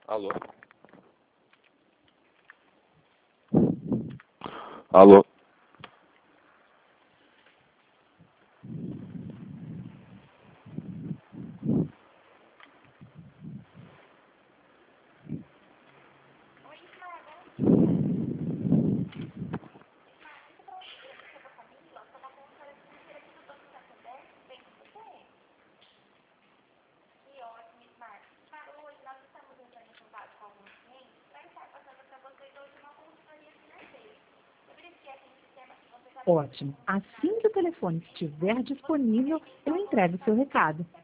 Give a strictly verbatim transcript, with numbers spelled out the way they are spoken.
Alô? Alô? Ótimo. Assim que o telefone estiver disponível, eu entrego o seu recado.